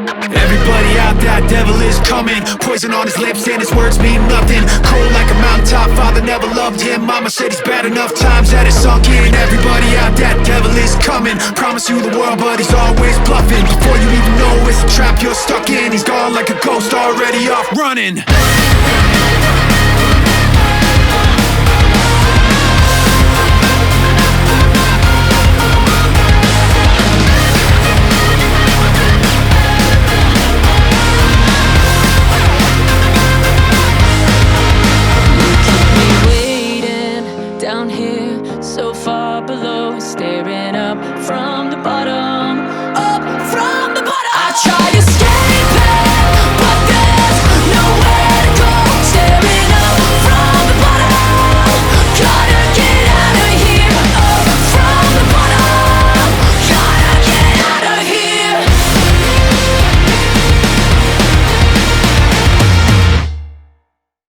Everybody out, that devil is coming. Poison on his lips and his words mean nothing. Cold like a mountaintop, father never loved him. Mama said he's bad enough times that it's sunk in. Everybody out, that devil is coming. Promise you the world, but he's always bluffing. Before you even know it's a trap you're stuck in, he's gone like a ghost already off running.